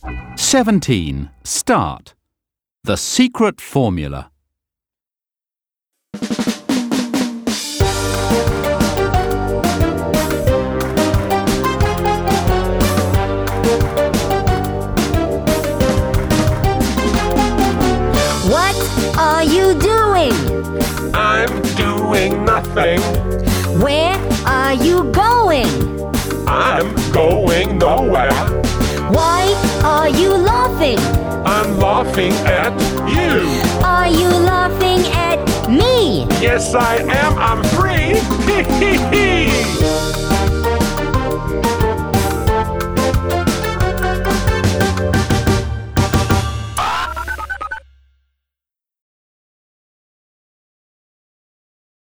17. Start. The secret formula. What are you doing? I'm doing nothing. Where are you going? I'm going nowhere. Why are you laughing? I'm laughing at you. Are you laughing at me? Yes, I am. I'm free.